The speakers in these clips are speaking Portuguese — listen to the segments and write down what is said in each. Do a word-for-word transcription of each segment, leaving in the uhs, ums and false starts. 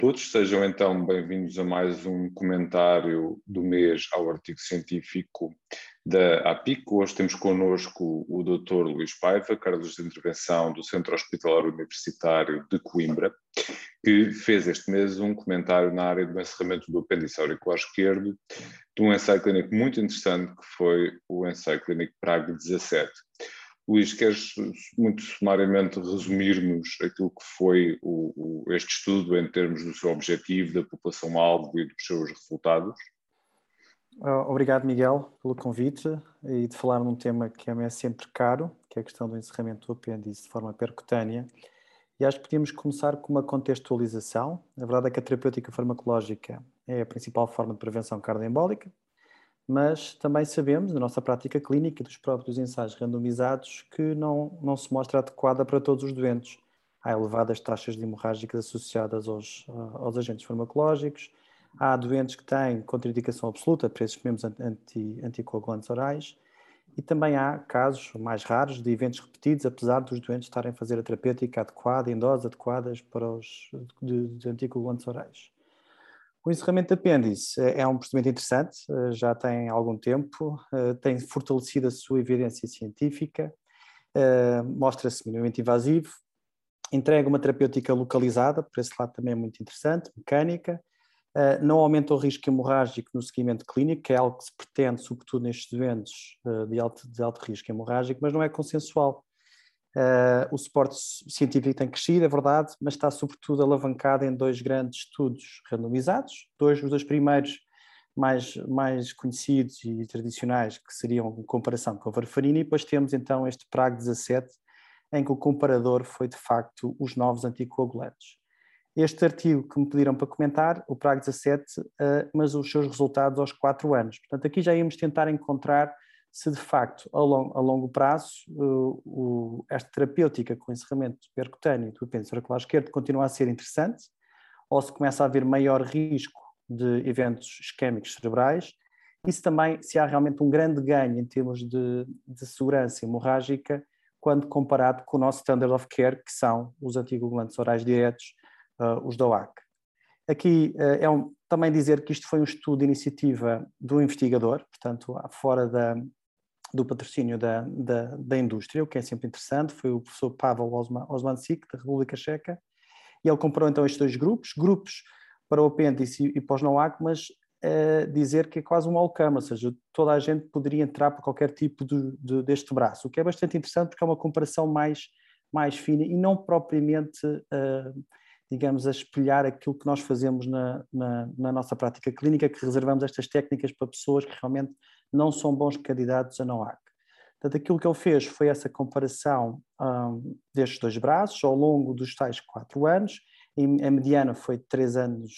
Todos sejam então bem-vindos a mais um comentário do mês ao artigo científico da APIC. Hoje temos connosco o doutor Luís Paiva, cardiologista de intervenção do Centro Hospitalar Universitário de Coimbra, que fez este mês um comentário na área do encerramento do apêndice auricular esquerdo, de um ensaio clínico muito interessante que foi o ensaio clínico PRAG dezassete. Luís, queres muito sumariamente resumir-nos aquilo que foi o, o, este estudo em termos do seu objetivo, da população-alvo e dos seus resultados? Obrigado, Miguel, pelo convite e de falar num tema que é sempre caro, que é a questão do encerramento do apêndice de forma percutânea. E acho que podíamos começar com uma contextualização. A verdade é que a terapêutica farmacológica é a principal forma de prevenção cardioembólica, mas também sabemos, na nossa prática clínica e dos próprios ensaios randomizados, que não, não se mostra adequada para todos os doentes. Há elevadas taxas de hemorrágicas associadas aos, aos agentes farmacológicos, há doentes que têm contraindicação absoluta para esses mesmos anti, anticoagulantes orais, e também há casos mais raros de eventos repetidos, apesar dos doentes estarem a fazer a terapêutica adequada, em doses adequadas para os de, de anticoagulantes orais. O encerramento de apêndice é um procedimento interessante, já tem algum tempo, tem fortalecido a sua evidência científica, mostra-se minimamente invasivo, entrega uma terapêutica localizada, por esse lado também é muito interessante, mecânica, não aumenta o risco hemorrágico no seguimento clínico, que é algo que se pretende, sobretudo nestes doentes de alto, de alto risco hemorrágico, mas não é consensual. Uh, o suporte científico tem crescido, é verdade, mas está sobretudo alavancado em dois grandes estudos randomizados, dois, os dois primeiros mais, mais conhecidos e tradicionais, que seriam em comparação com a varfarina, e depois temos então este PRAG dezassete, em que o comparador foi de facto os novos anticoagulantes. Este artigo que me pediram para comentar, o PRAG dezassete, uh, mas os seus resultados aos quatro anos. Portanto, aqui já íamos tentar encontrar se de facto, a longo, a longo prazo, uh, uh, esta terapêutica com encerramento percutâneo do apêndice auricular esquerdo continua a ser interessante, ou se começa a haver maior risco de eventos isquémicos cerebrais, e se também se há realmente um grande ganho em termos de, de segurança hemorrágica quando comparado com o nosso standard of care, que são os anticoagulantes orais diretos, uh, os D O A C. Aqui uh, é um, também dizer que isto foi um estudo de iniciativa do investigador, portanto, fora da do patrocínio da, da, da indústria, o que é sempre interessante, foi o professor Pavel Osmansik, da República Checa, e ele comparou então estes dois grupos, grupos para o apêndice e, e para os N O A C, mas uh, dizer que é quase um all-come, ou seja, toda a gente poderia entrar para qualquer tipo de, de, deste braço, o que é bastante interessante porque é uma comparação mais, mais fina e não propriamente, uh, digamos, a espelhar aquilo que nós fazemos na, na, na nossa prática clínica, que reservamos estas técnicas para pessoas que realmente não são bons candidatos a N O A C. Portanto, aquilo que ele fez foi essa comparação um, destes dois braços ao longo dos tais quatro anos. Em, a mediana foi de três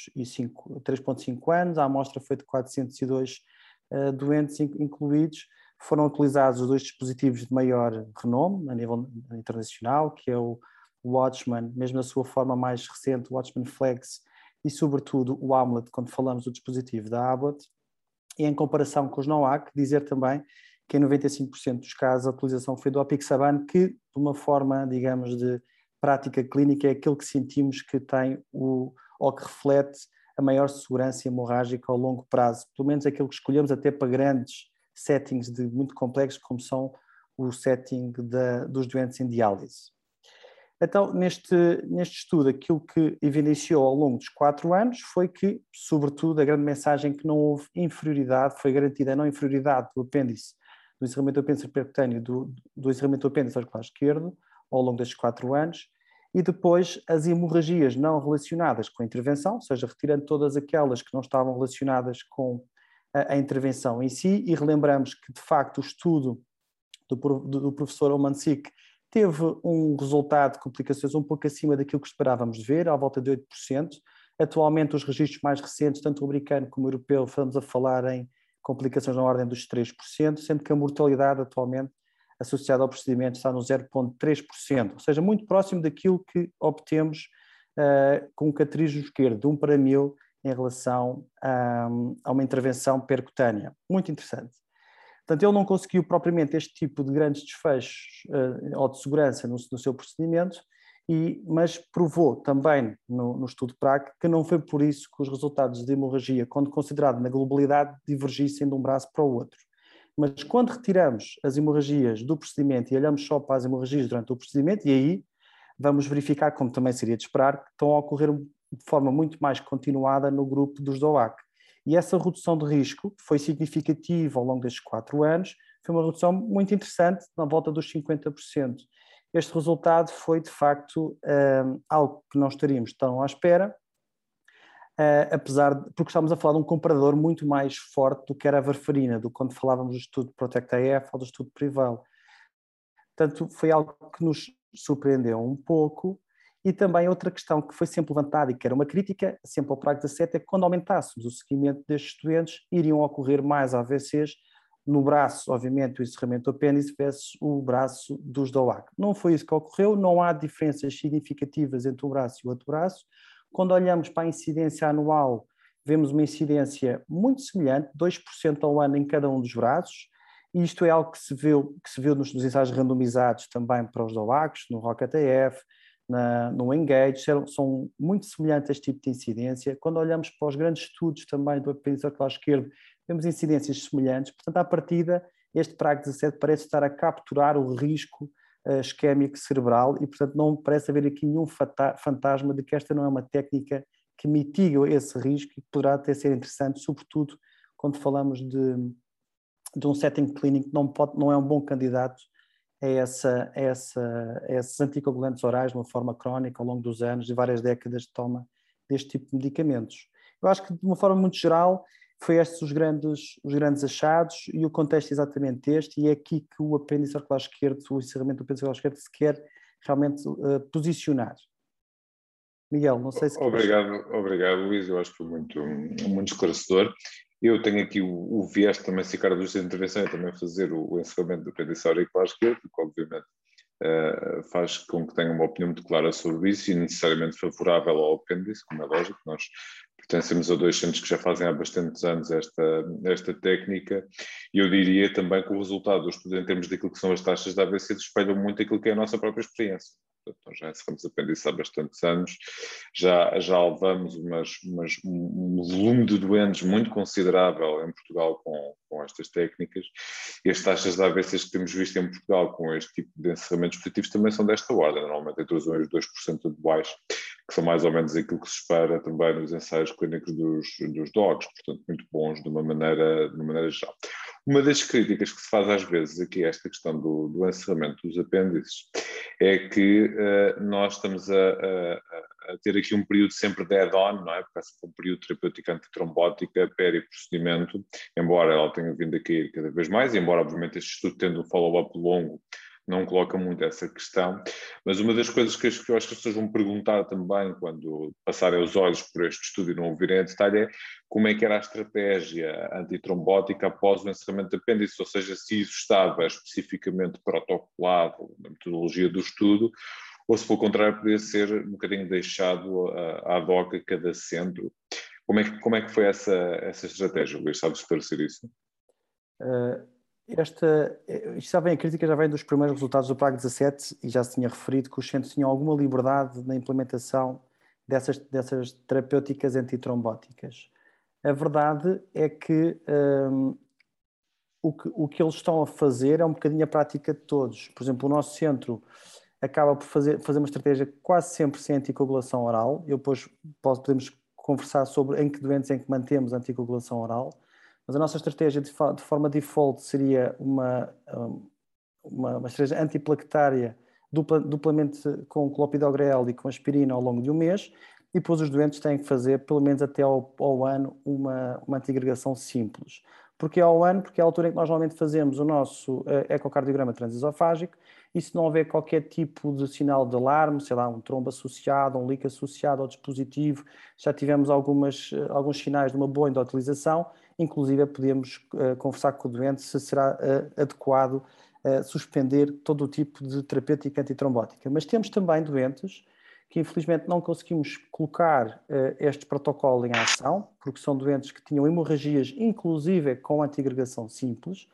vírgula cinco anos, a amostra foi de quatrocentos e dois uh, doentes incluídos. Foram utilizados os dois dispositivos de maior renome a nível internacional, que é o Watchman, mesmo na sua forma mais recente, o Watchman Flex, e sobretudo o Hamlet, quando falamos do dispositivo da Abbott. E em comparação com os N O A C, dizer também que em noventa e cinco por cento dos casos a utilização foi do apixaban, que de uma forma, digamos, de prática clínica é aquele que sentimos que tem o, ou que reflete a maior segurança hemorrágica ao longo prazo, pelo menos aquele que escolhemos até para grandes settings de, muito complexos, como são o setting da, dos doentes em diálise. Então, neste, neste estudo, aquilo que evidenciou ao longo dos quatro anos foi que, sobretudo, a grande mensagem que não houve inferioridade, foi garantida a não inferioridade do apêndice, do encerramento do apêndice percutâneo, do, do encerramento do apêndice auricular esquerdo, ao longo destes quatro anos, e depois as hemorragias não relacionadas com a intervenção, ou seja, retirando todas aquelas que não estavam relacionadas com a, a intervenção em si, e relembramos que, de facto, o estudo do, do, do professor Osmansik teve um resultado de complicações um pouco acima daquilo que esperávamos de ver, à volta de oito por cento. Atualmente, os registros mais recentes, tanto o americano como o europeu, estamos a falar em complicações na ordem dos três por cento, sendo que a mortalidade atualmente associada ao procedimento está no zero vírgula três por cento, ou seja, muito próximo daquilo que obtemos uh, com o cateterismo esquerdo, de um para mil, em relação a, a uma intervenção percutânea. Muito interessante. Portanto, ele não conseguiu propriamente este tipo de grandes desfechos uh, ou de segurança no, no seu procedimento E, mas provou também no, no estudo PRAC que não foi por isso que os resultados de hemorragia, quando considerado na globalidade, divergissem de um braço para o outro. Mas quando retiramos as hemorragias do procedimento e olhamos só para as hemorragias durante o procedimento, e aí vamos verificar, como também seria de esperar, que estão a ocorrer de forma muito mais continuada no grupo dos D O A C. E essa redução de risco foi significativa ao longo destes quatro anos, foi uma redução muito interessante, na volta dos cinquenta por cento. Este resultado foi, de facto, um, algo que não estaríamos tão à espera, uh, apesar de, porque estamos a falar de um comparador muito mais forte do que era a varfarina, do que quando falávamos do estudo Protect-A F ou do estudo Prevail. Portanto, foi algo que nos surpreendeu um pouco. E também outra questão que foi sempre levantada e que era uma crítica sempre ao PRAC dezassete é que quando aumentássemos o seguimento destes estudantes iriam ocorrer mais A V Cs no braço, obviamente, o encerramento do apêndice versus o braço dos D O A C. Não foi isso que ocorreu, não há diferenças significativas entre um braço e o outro braço. Quando olhamos para a incidência anual, vemos uma incidência muito semelhante, dois por cento ao ano em cada um dos braços, e isto é algo que se viu, que se viu nos, nos ensaios randomizados também para os D O A Cs, no Rocket-A F, na, no Engage, são muito semelhantes a este tipo de incidência. Quando olhamos para os grandes estudos também do apêndice orbital esquerdo, vemos incidências semelhantes. Portanto, à partida, este PRAC dezassete parece estar a capturar o risco uh, isquémico cerebral e, portanto, não parece haver aqui nenhum fantasma de que esta não é uma técnica que mitiga esse risco e que poderá até ser interessante, sobretudo quando falamos de, de um setting clínico que não, pode, não é um bom candidato a, essa, a, essa, a esses anticoagulantes orais de uma forma crónica ao longo dos anos e várias décadas de toma deste tipo de medicamentos. Eu acho que, de uma forma muito geral, foi estes os grandes, os grandes achados e o contexto é exatamente este, e é aqui que o apêndice auricular esquerdo, o encerramento do apêndice auricular esquerdo se quer realmente uh, posicionar. Miguel, não sei se Obrigado, queres... obrigado, Luís, eu acho que foi muito, muito esclarecedor. Eu tenho aqui o, o viés também, se cara dos de intervenção, é também fazer o, o encerramento do apêndice auricular esquerdo, que obviamente uh, faz com que tenha uma opinião muito clara sobre isso e necessariamente favorável ao apêndice, como é lógico. Nós pertencemos a dois centros que já fazem há bastantes anos esta, esta técnica, e eu diria também que o resultado do estudo em termos daquilo que são as taxas de A V C espelham muito aquilo que é a nossa própria experiência. Portanto, nós já encerramos apêndice há bastantes anos, já, já levamos umas, umas, um volume de doentes muito considerável em Portugal com, com estas técnicas, e as taxas de A V Cs que temos visto em Portugal com este tipo de encerramentos positivos também são desta ordem, normalmente entre os um e os dois por cento de baixo, que são mais ou menos aquilo que se espera também nos ensaios clínicos dos, dos dogs, portanto muito bons de uma maneira, de uma maneira geral. Uma das críticas que se faz às vezes aqui a esta questão do, do encerramento dos apêndices é que uh, nós estamos a, a, a ter aqui um período sempre de add-on, não é? Porque há um período terapêutico antitrombótica, peri-procedimento, embora ela tenha vindo a cair cada vez mais, e embora obviamente este estudo tendo um follow-up longo, não coloca muito essa questão, mas uma das coisas que eu acho que as pessoas vão perguntar também quando passarem os olhos por este estudo e não ouvirem em detalhe é como é que era a estratégia antitrombótica após o encerramento de apêndice, ou seja, se isso estava especificamente protocolado na metodologia do estudo, ou se pelo contrário podia ser um bocadinho deixado à doc a cada centro. Como é que, como é que foi essa, essa estratégia, Luís? Sabes esclarecer isso? Uh... Esta, isto já vem, a crítica já vem dos primeiros resultados do PRAC dezassete e já se tinha referido que os centros tinham alguma liberdade na implementação dessas, dessas terapêuticas antitrombóticas. A verdade é que, um, o que o que eles estão a fazer é um bocadinho a prática de todos. Por exemplo, o nosso centro acaba por fazer, fazer uma estratégia quase sempre sem anticoagulação oral. Eu depois posso, podemos conversar sobre em que doentes em que mantemos anticoagulação oral. Mas a nossa estratégia de, de forma default seria uma, uma, uma estratégia antiplaquetária dupla, duplamente com clopidogrel e com aspirina ao longo de um mês, e depois os doentes têm que fazer pelo menos até ao, ao ano uma, uma antiagregação simples. Porque ao ano, porque é a altura em que nós normalmente fazemos o nosso uh, ecocardiograma transesofágico, e se não houver qualquer tipo de sinal de alarme, sei lá, um trombo associado, um leak associado ao dispositivo, já tivemos algumas, uh, alguns sinais de uma boa endotelização, inclusive podemos uh, conversar com o doente se será uh, adequado uh, suspender todo o tipo de terapêutica antitrombótica. Mas temos também doentes que infelizmente não conseguimos colocar uh, este protocolo em ação, porque são doentes que tinham hemorragias, inclusive com antiagregação simples,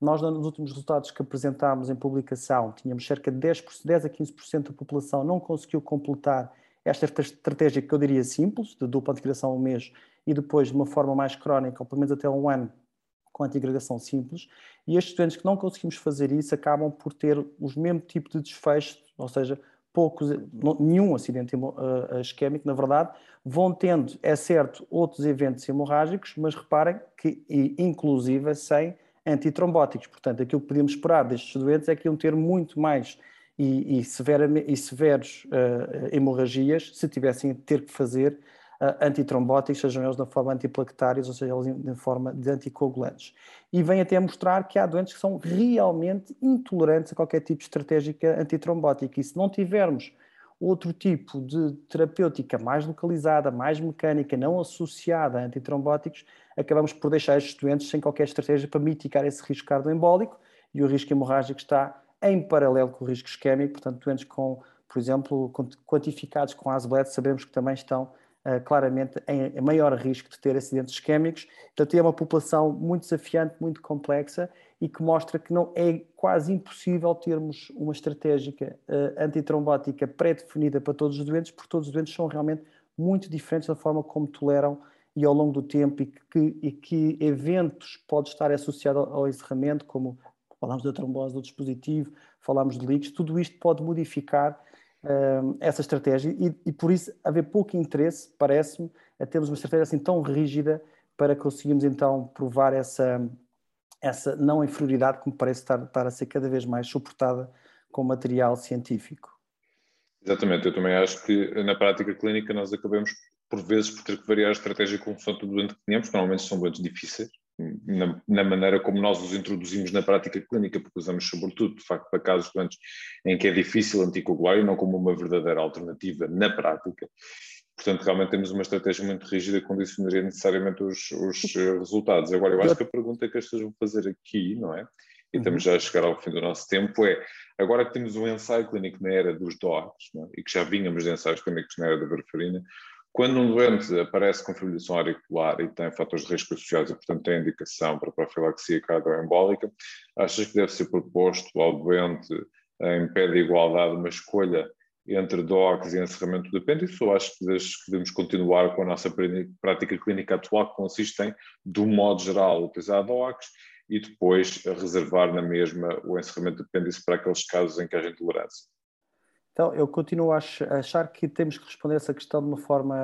Nós, nos últimos resultados que apresentámos em publicação, tínhamos cerca de dez, dez a quinze por cento da população não conseguiu completar esta estratégia que eu diria simples, de dupla antiagregação um mês e depois de uma forma mais crónica, ou pelo menos até um ano, com antiagregação simples. E estes estudantes que não conseguimos fazer isso acabam por ter os mesmos tipos de desfechos, ou seja, poucos, nenhum acidente isquémico, na verdade, vão tendo, é certo, outros eventos hemorrágicos, mas reparem que, inclusive, sem antitrombóticos. Portanto, aquilo que podíamos esperar destes doentes é que iam ter muito mais e, e, severa, e severos uh, hemorragias se tivessem a ter que fazer uh, antitrombóticos, sejam eles na forma antiplaquetários, ou seja, eles na forma de anticoagulantes. E vem até a mostrar que há doentes que são realmente intolerantes a qualquer tipo de estratégia antitrombótica. E se não tivermos outro tipo de terapêutica mais localizada, mais mecânica, não associada a antitrombóticos, acabamos por deixar estes doentes sem qualquer estratégia para mitigar esse risco cardioembólico, e o risco hemorrágico está em paralelo com o risco isquémico. Portanto, doentes com, por exemplo, quantificados com A S B L E T, sabemos que também estão uh, claramente em maior risco de ter acidentes isquémicos. Portanto, é uma população muito desafiante, muito complexa, e que mostra que não é quase impossível termos uma estratégia uh, antitrombótica pré-definida para todos os doentes, porque todos os doentes são realmente muito diferentes da forma como toleram e ao longo do tempo, e que, e que eventos pode estar associado ao, ao encerramento, como falámos da trombose do dispositivo, falámos de leaks, tudo isto pode modificar uh, essa estratégia, e, e por isso haver pouco interesse, parece-me, a termos uma estratégia assim tão rígida para conseguirmos então provar essa, essa não inferioridade que me parece estar, estar a ser cada vez mais suportada com material científico. Exatamente, eu também acho que na prática clínica nós acabamos por vezes por ter que variar a estratégia com função do doente que tenhamos, porque normalmente são doentes difíceis, na, na maneira como nós os introduzimos na prática clínica, porque usamos sobretudo, de facto, para casos doentes em que é difícil anticoagular e não como uma verdadeira alternativa na prática. Portanto, realmente temos uma estratégia muito rígida que condicionaria necessariamente os, os resultados. Agora, eu acho que a pergunta que as pessoas vão fazer aqui, não é? E estamos já a chegar ao fim do nosso tempo, é, agora que temos um ensaio clínico na era dos D O A Cs, não é? E que já vínhamos de ensaios clínicos na era da varfarina, quando um doente aparece com fibrilação auricular e tem fatores de risco associados e, portanto, tem indicação para profilaxia cardioembólica, achas que deve ser proposto ao doente, em pé de igualdade, uma escolha entre D O A Cs e encerramento do apêndice, ou acho que devemos continuar com a nossa prática clínica atual, que consiste em, de um modo geral, utilizar D O A Cs e depois reservar na mesma o encerramento do apêndice para aqueles casos em que haja intolerância? Então, eu continuo a achar que temos que responder essa questão de uma forma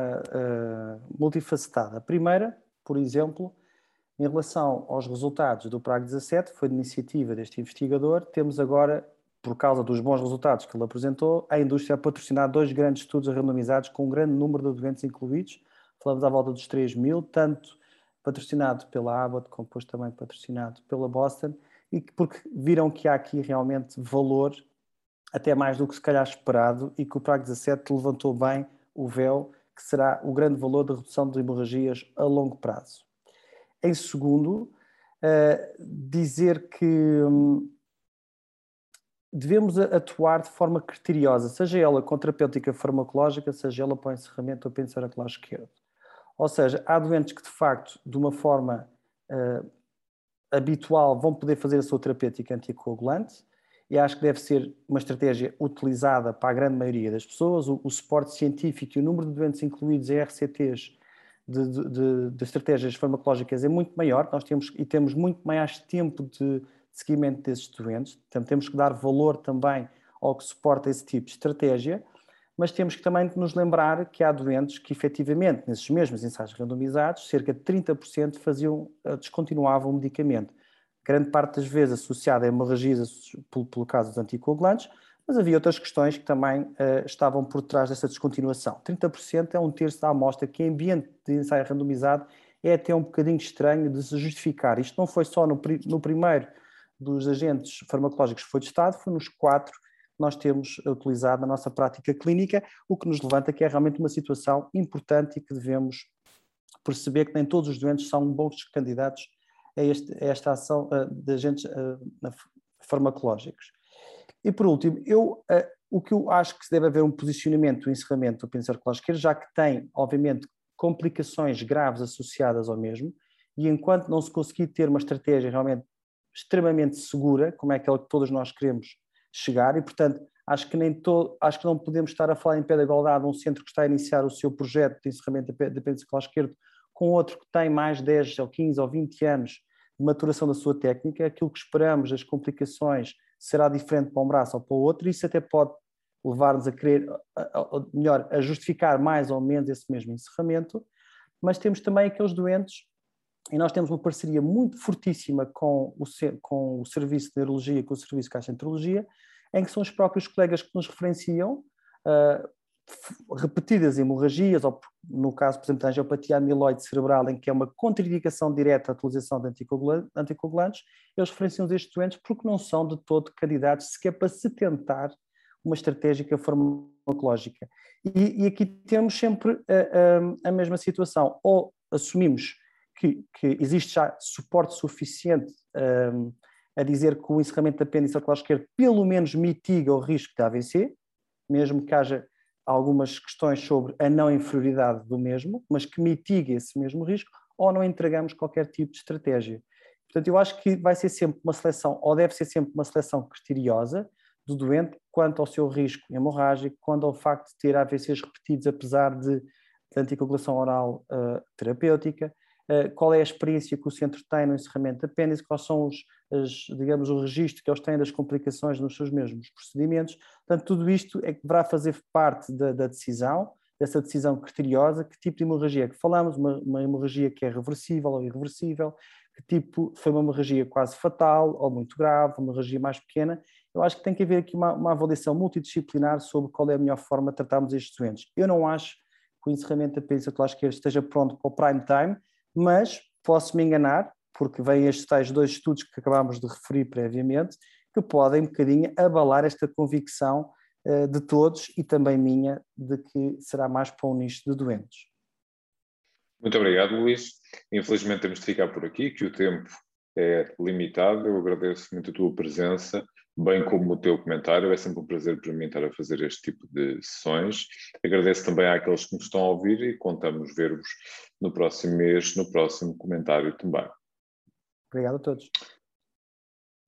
uh, multifacetada. A primeira, por exemplo, em relação aos resultados do PRAG dezassete, foi de iniciativa deste investigador, temos agora, por causa dos bons resultados que ele apresentou, a indústria a patrocinar dois grandes estudos randomizados com um grande número de doentes incluídos, falamos à volta dos três mil, tanto patrocinado pela Abbott, como depois também patrocinado pela Boston, e porque viram que há aqui realmente valor, até mais do que se calhar esperado, e que o PRAG dezassete levantou bem o véu, que será o grande valor da redução de hemorragias a longo prazo. Em segundo, uh, dizer que hum, devemos atuar de forma criteriosa, seja ela com terapêutica farmacológica, seja ela para o encerramento do apêndice auricular esquerdo. Ou seja, há doentes que de facto, de uma forma uh, habitual, vão poder fazer a sua terapêutica anticoagulante, e acho que deve ser uma estratégia utilizada para a grande maioria das pessoas. O, o suporte científico e o número de doentes incluídos em R C Ts de, de, de estratégias farmacológicas é muito maior, nós temos, e temos muito mais tempo de, de seguimento desses doentes, portanto temos que dar valor também ao que suporta esse tipo de estratégia, mas temos que também nos lembrar que há doentes que efetivamente, nesses mesmos ensaios randomizados, cerca de trinta por cento faziam, descontinuavam o medicamento. Grande parte das vezes associada a hemorragias pelo, pelo caso dos anticoagulantes, mas havia outras questões que também uh, estavam por trás dessa descontinuação. trinta por cento é um terço da amostra que, em ambiente de ensaio randomizado, é até um bocadinho estranho de se justificar. Isto não foi só no, no primeiro dos agentes farmacológicos que foi testado, foi nos quatro que nós temos utilizado na nossa prática clínica, o que nos levanta que é realmente uma situação importante e que devemos perceber que nem todos os doentes são bons candidatos a, este, a esta ação uh, de agentes uh, farmacológicos. E por último, eu, uh, o que eu acho que se deve haver um posicionamento do encerramento do apêndice auricular esquerdo, já que tem, obviamente, complicações graves associadas ao mesmo, e enquanto não se conseguir ter uma estratégia realmente extremamente segura, como é aquela que todos nós queremos chegar, e portanto acho que, nem to, acho que não podemos estar a falar em pé de igualdade um centro que está a iniciar o seu projeto de encerramento da apêndice cerebral esquerdo com outro que tem mais dez ou quinze ou vinte anos de maturação da sua técnica. Aquilo que esperamos, as complicações, será diferente para um braço ou para o outro, e isso até pode levar-nos a querer, a, a, melhor, a justificar mais ou menos esse mesmo encerramento, mas temos também aqueles doentes, e nós temos uma parceria muito fortíssima com o, com o Serviço de Neurologia, com o Serviço de Gastroenterologia, em que são os próprios colegas que nos referenciam uh, repetidas hemorragias, ou no caso, por exemplo, da angiopatia amiloide cerebral, em que é uma contraindicação direta à utilização de anticoagulantes, eles referenciam estes doentes porque não são de todo candidatos sequer para se tentar uma estratégia farmacológica. E, e aqui temos sempre a, a, a mesma situação. Ou assumimos que, que existe já suporte suficiente um, a dizer que o encerramento da apêndice cerebral esquerdo pelo menos mitiga o risco de A V C, mesmo que haja algumas questões sobre a não inferioridade do mesmo, mas que mitigue esse mesmo risco, ou não entregamos qualquer tipo de estratégia. Portanto, eu acho que vai ser sempre uma seleção, ou deve ser sempre uma seleção criteriosa do doente quanto ao seu risco hemorrágico, quanto ao facto de ter A V Cs repetidos apesar de, de anticoagulação oral uh, terapêutica, uh, qual é a experiência que o centro tem no encerramento de apêndice, quais são os, as, digamos, o registro que eles têm das complicações nos seus mesmos procedimentos. Portanto, tudo isto é que deverá fazer parte da, da decisão, dessa decisão criteriosa, que tipo de hemorragia é que falamos, uma, uma hemorragia que é reversível ou irreversível, que tipo foi uma hemorragia quase fatal ou muito grave, uma hemorragia mais pequena. Eu acho que tem que haver aqui uma, uma avaliação multidisciplinar sobre qual é a melhor forma de tratarmos estes doentes. Eu não acho que o encerramento da apêndice cerebral esquerdo esteja pronto para o prime time, mas posso me enganar, porque vêm estes tais dois estudos que acabámos de referir previamente, que podem um bocadinho abalar esta convicção uh, de todos e também minha, de que será mais para um nicho de doentes. Muito obrigado, Luís. Infelizmente temos de ficar por aqui, que o tempo é limitado. Eu agradeço muito a tua presença, bem como o teu comentário. É sempre um prazer para mim estar a fazer este tipo de sessões. Agradeço também àqueles que nos estão a ouvir e contamos ver-vos no próximo mês, no próximo comentário também. Obrigado a todos.